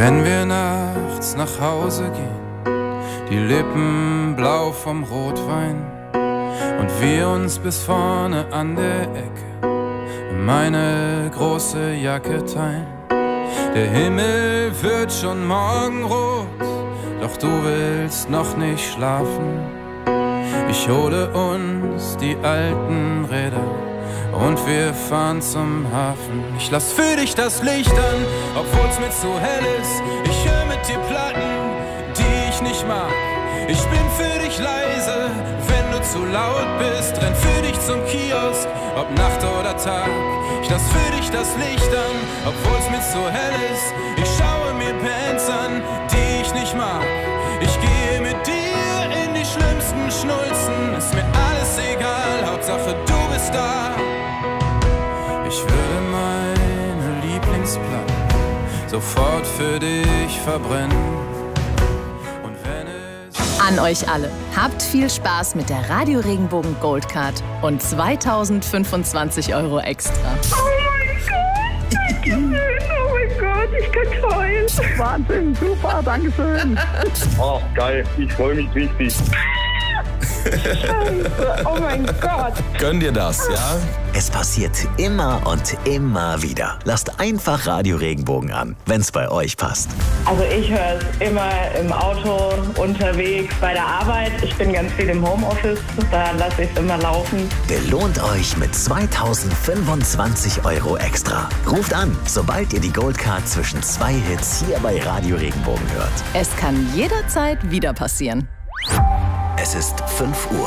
Wenn wir nachts nach Hause gehen, die Lippen blau vom Rotwein und wir uns bis vorne an der Ecke meine große Jacke teilen. Der Himmel wird schon morgenrot, doch du willst noch nicht schlafen. Ich hole uns die alten Räder und wir fahren zum Hafen. Ich lass für dich das Licht an, obwohl's mir zu hell ist. Ich höre mit dir Platten, die ich nicht mag. Ich bin für dich leise, wenn du zu laut bist. Renn für dich zum Kiosk, ob Nacht oder Tag. Ich lass für dich das Licht an, obwohl's mir zu hell ist. Ich schaue mir Bands an, die ich nicht mag. Ich gehe mit dir in die schlimmsten Schnulzen. Ist mir alles egal, Hauptsache du bist da. Ich würde meine Lieblingsplatten sofort für dich verbrennen. Und wenn es... An euch alle. Habt viel Spaß mit der Radio Regenbogen Goldcard und 2025 € extra. Oh mein Gott, ich kann heulen. Wahnsinn, super, dankeschön. Oh, geil, ich freue mich richtig. Scheiße, oh mein Gott. Gönn dir das, ja? Es passiert immer und immer wieder. Lasst einfach Radio Regenbogen an, wenn's bei euch passt. Also ich höre es immer im Auto, unterwegs, bei der Arbeit. Ich bin ganz viel im Homeoffice, da lasse ich es immer laufen. Belohnt euch mit 2025 € extra. Ruft an, sobald ihr die Goldcard zwischen 2 Hits hier bei Radio Regenbogen hört. Es kann jederzeit wieder passieren. Es ist 5 Uhr.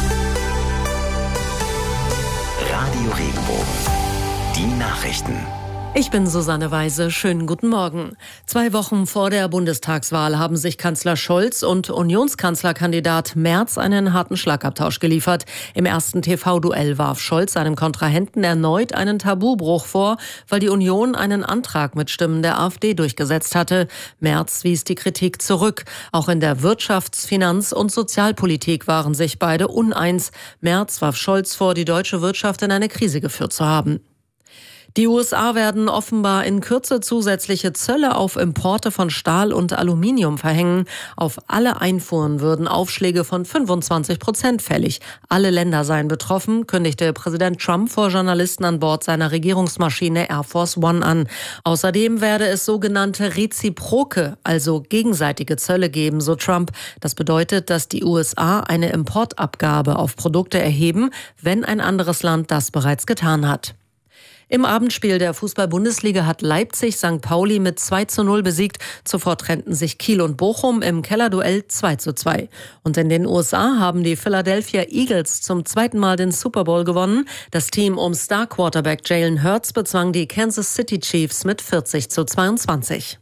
Radio Regenbogen. Die Nachrichten. Ich bin Susanne Weise. Schönen guten Morgen. 2 Wochen vor der Bundestagswahl haben sich Kanzler Scholz und Unionskanzlerkandidat Merz einen harten Schlagabtausch geliefert. Im ersten TV-Duell warf Scholz seinem Kontrahenten erneut einen Tabubruch vor, weil die Union einen Antrag mit Stimmen der AfD durchgesetzt hatte. Merz wies die Kritik zurück. Auch in der Wirtschafts-, Finanz- und Sozialpolitik waren sich beide uneins. Merz warf Scholz vor, die deutsche Wirtschaft in eine Krise geführt zu haben. Die USA werden offenbar in Kürze zusätzliche Zölle auf Importe von Stahl und Aluminium verhängen. Auf alle Einfuhren würden Aufschläge von 25% fällig. Alle Länder seien betroffen, kündigte Präsident Trump vor Journalisten an Bord seiner Regierungsmaschine Air Force One an. Außerdem werde es sogenannte reziproke, also gegenseitige Zölle geben, so Trump. Das bedeutet, dass die USA eine Importabgabe auf Produkte erheben, wenn ein anderes Land das bereits getan hat. Im Abendspiel der Fußball-Bundesliga hat Leipzig St. Pauli mit 2:0 besiegt. Zuvor trennten sich Kiel und Bochum im Kellerduell 2:2. Und in den USA haben die Philadelphia Eagles zum 2. Mal den Super Bowl gewonnen. Das Team um Star-Quarterback Jalen Hurts bezwang die Kansas City Chiefs mit 40:22.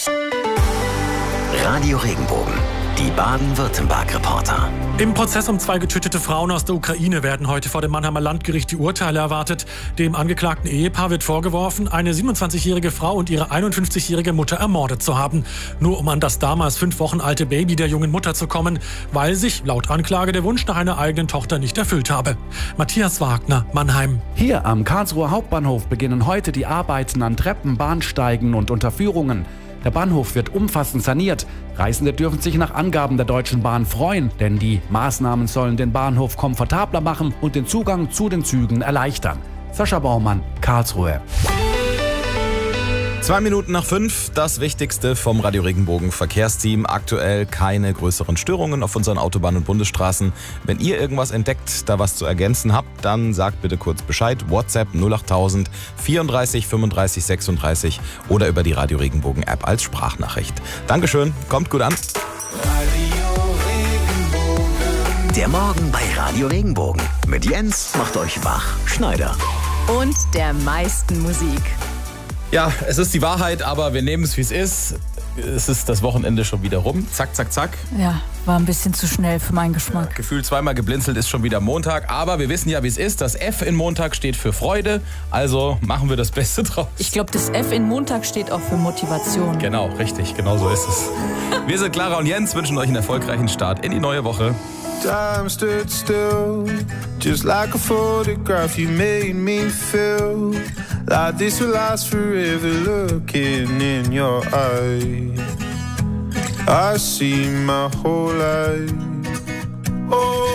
Radio Regenbogen. Die Baden-Württemberg-Reporter. Im Prozess um 2 getötete Frauen aus der Ukraine werden heute vor dem Mannheimer Landgericht die Urteile erwartet. Dem angeklagten Ehepaar wird vorgeworfen, eine 27-jährige Frau und ihre 51-jährige Mutter ermordet zu haben. Nur um an das damals 5 Wochen alte Baby der jungen Mutter zu kommen, weil sich laut Anklage der Wunsch nach einer eigenen Tochter nicht erfüllt habe. Matthias Wagner, Mannheim. Hier am Karlsruher Hauptbahnhof beginnen heute die Arbeiten an Treppen, Bahnsteigen und Unterführungen. Der Bahnhof wird umfassend saniert. Reisende dürfen sich nach Angaben der Deutschen Bahn freuen, denn die Maßnahmen sollen den Bahnhof komfortabler machen und den Zugang zu den Zügen erleichtern. Sascha Baumann, Karlsruhe. 2 Minuten nach 5, das Wichtigste vom Radio Regenbogen Verkehrsteam. Aktuell keine größeren Störungen auf unseren Autobahnen und Bundesstraßen. Wenn ihr irgendwas entdeckt, da was zu ergänzen habt, dann sagt bitte kurz Bescheid. WhatsApp 08000 34 35 36 oder über die Radio Regenbogen App als Sprachnachricht. Dankeschön, kommt gut an. Der Morgen bei Radio Regenbogen. Mit Jens macht euch wach, Schneider. Und der meisten Musik. Ja, es ist die Wahrheit, aber wir nehmen es, wie es ist. Es ist das Wochenende schon wieder rum. Zack, zack, zack. Ja, war ein bisschen zu schnell für meinen Geschmack. Gefühlt 2-mal geblinzelt, ist schon wieder Montag. Aber wir wissen ja, wie es ist. Das F in Montag steht für Freude. Also machen wir das Beste draus. Ich glaube, das F in Montag steht auch für Motivation. Genau, richtig. Genau so ist es. Wir sind Clara und Jens, wünschen euch einen erfolgreichen Start in die neue Woche. Time stood still, just like a photograph. You made me feel like this will last forever. Looking in your eyes, I see my whole life. Oh,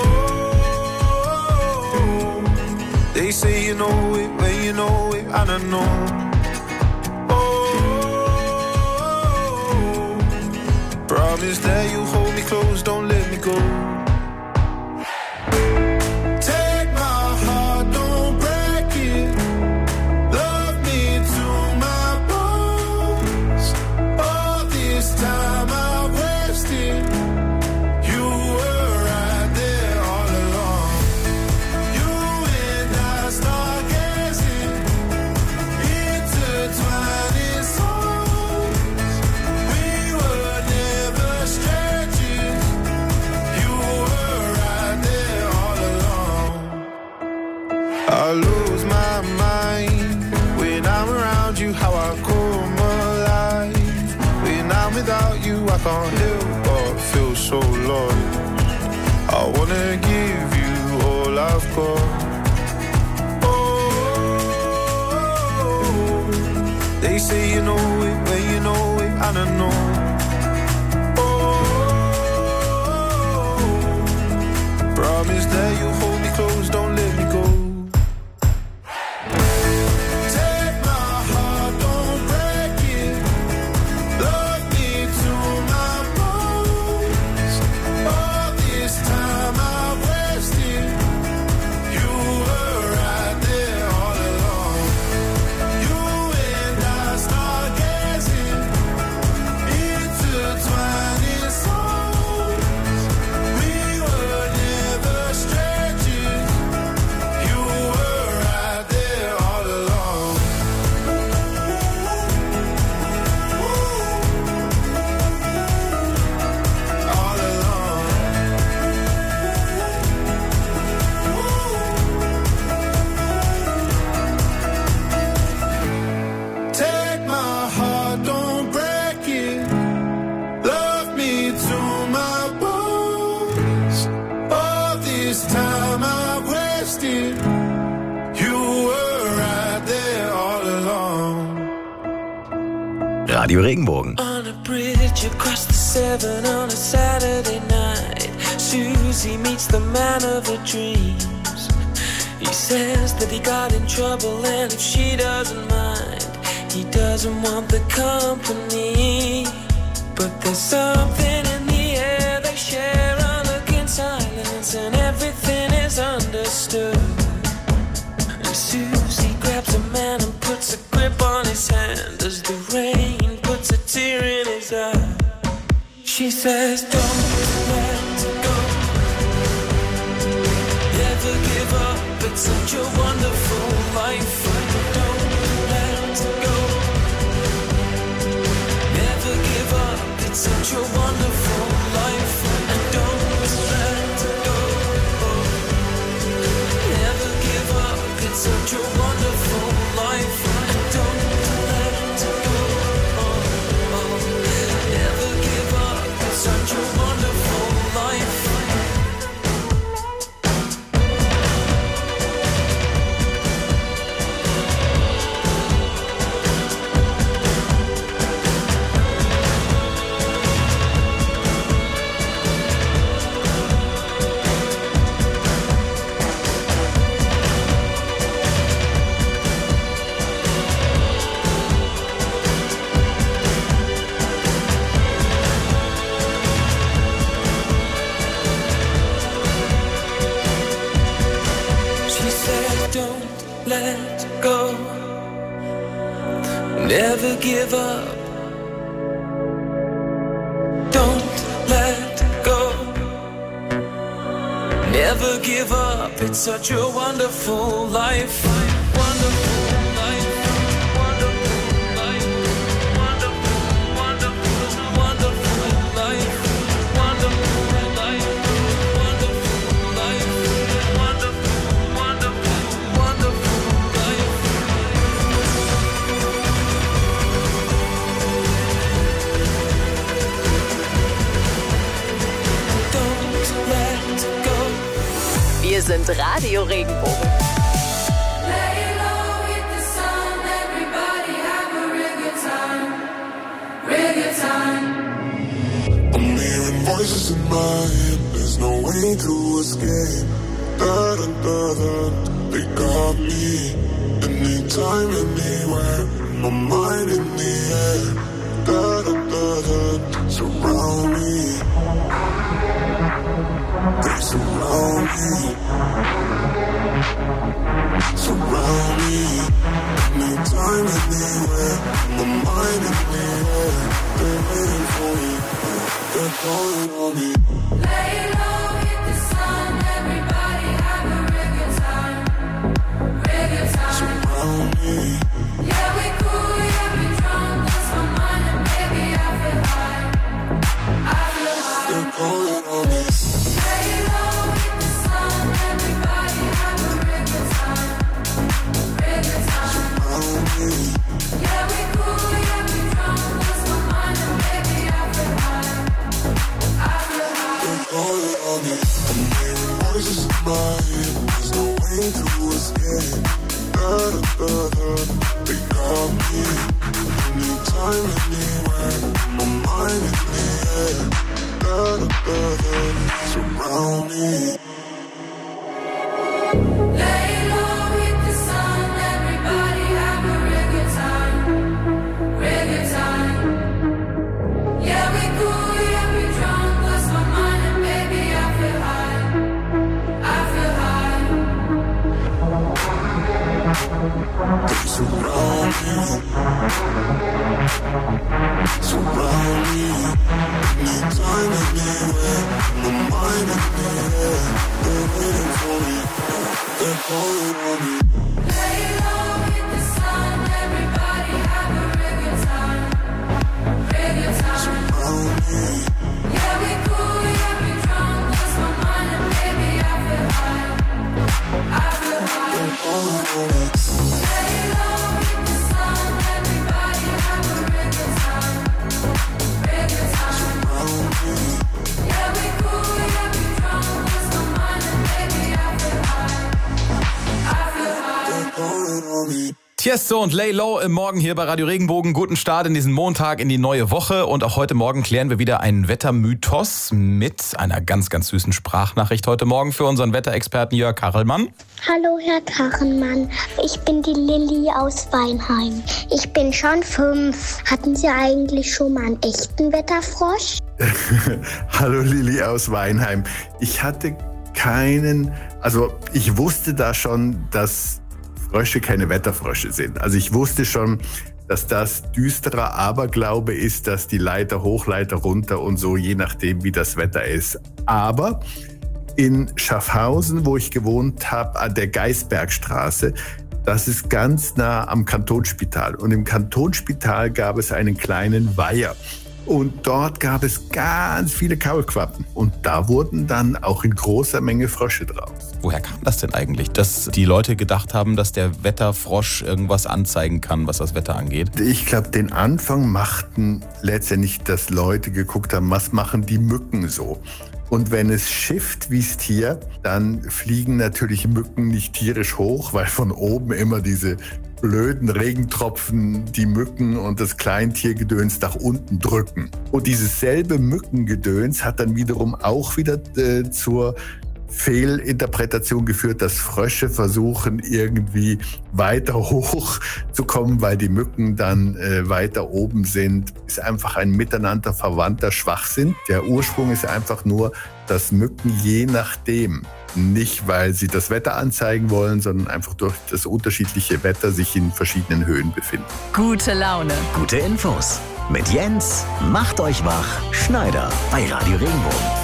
they say you know it when you know it, and I know. Oh, promise that you hold me close, don't let me go. I lose my mind when I'm around you, how I come alive. When I'm without you, I can't help but feel so lost. I wanna give you all I've got. Oh, they say you know it when you know it, and I know. Oh, promise that you hold me close, don't let me go. Radio Regenbogen. On a bridge across the Severn on a Saturday night, Susie meets the man of her dreams. He says that he got in trouble and if she doesn't mind, he doesn't want the company. But there's something in the air, they share a look in silence and everything is understood. And Susie grabs a man and puts a grip on his hand as the rain puts a tear in his eye. She says, don't let go, never give up, it's such a wonderful life. Don't let go, never give up, it's such a wonderful life. And don't let go, never give up, it's such a wonderful life. And don't let go, never give up, it's such a wonderful life. Let go, never give up. Don't let go, never give up. It's such a wonderful life. Wonderful life. Wonderful life. Wonderful, wonderful, wonderful life. Wonderful life. Wonderful life. Wonderful, wonderful, wonderful. Don't let Radio Regenbogen. Voices in my head, there's no way to escape. Da da da da, they got me. Anytime, anywhere, my mind in the air. Da da da da, surround me. They surround me. Surround me. Anytime, anywhere, my mind in the air. They're waiting for me. They're calling on me. Lay low, hit the sun. Everybody have a real good time. Real good time. Surround me. Yeah, we cool, yeah, we drunk. Lost my mind and baby, I feel high. I feel high. They're calling on me. Lay low, hit the sun. Everybody have a real good time. Real good time. Surround me. Yeah, we cool, yeah, we drunk. Lost my mind and baby, I feel high. Calling on me. I'm hearing voices in my head. There's no way to escape. Da da da da, they got me. Anytime, anywhere, my mind in the air. Da da da da, surround me. Lay low, hit the sun. Everybody have a real good time. Real good time. Yeah, we cool, yeah, we drunk. Lost my mind and baby, I feel high. I feel high. They surround me. Surround me. Anytime, anywhere, my mind in the air. They're waiting for me. They're calling on me. Lay low, hit the sun. Everybody have a real good time. Real good time. Surround me. Yeah, we cool, yeah, we drunk. Lost my mind and baby, I feel high. I feel high. They're calling on me. Lay low, hit the sun. Everybody have a real good time. Real good time. Surround me. Yeah, we cool, yeah, we drunk. Lost my mind and baby, I feel high. I feel high. They're calling on me. Tiesto und Lay Low im Morgen hier bei Radio Regenbogen. Guten Start in diesen Montag, in die neue Woche. Und auch heute Morgen klären wir wieder einen Wettermythos mit einer ganz, ganz süßen Sprachnachricht heute Morgen für unseren Wetterexperten Jörg Kachelmann. Hallo Herr Kachelmann, ich bin die Lilly aus Weinheim. Ich bin schon 5. Hatten Sie eigentlich schon mal einen echten Wetterfrosch? Hallo Lilly aus Weinheim. Ich hatte keinen, also ich wusste da schon, dass Frösche keine Wetterfrösche sind. Also ich wusste schon, dass das düsterer Aberglaube ist, dass die Leiter hoch, Leiter runter und so, je nachdem wie das Wetter ist. Aber in Schaffhausen, wo ich gewohnt habe, an der Geisbergstraße, das ist ganz nah am Kantonsspital. Und im Kantonsspital gab es einen kleinen Weiher. Und dort gab es ganz viele Kaulquappen. Und da wurden dann auch in großer Menge Frösche draus. Woher kam das denn eigentlich, dass die Leute gedacht haben, dass der Wetterfrosch irgendwas anzeigen kann, was das Wetter angeht? Ich glaube, den Anfang machten letztendlich, dass Leute geguckt haben, was machen die Mücken so? Und wenn es schifft wie es hier, dann fliegen natürlich Mücken nicht tierisch hoch, weil von oben immer diese blöden Regentropfen die Mücken und das Kleintiergedöns nach unten drücken. Und dieses selbe Mückengedöns hat dann wiederum auch wieder zur Fehlinterpretation geführt, dass Frösche versuchen, irgendwie weiter hoch zu kommen, weil die Mücken dann weiter oben sind. Ist einfach ein miteinander verwandter Schwachsinn. Der Ursprung ist einfach nur, dass Mücken je nachdem, nicht weil sie das Wetter anzeigen wollen, sondern einfach durch das unterschiedliche Wetter sich in verschiedenen Höhen befinden. Gute Laune. Gute Infos. Mit Jens, macht euch wach, Schneider bei Radio Regenbogen.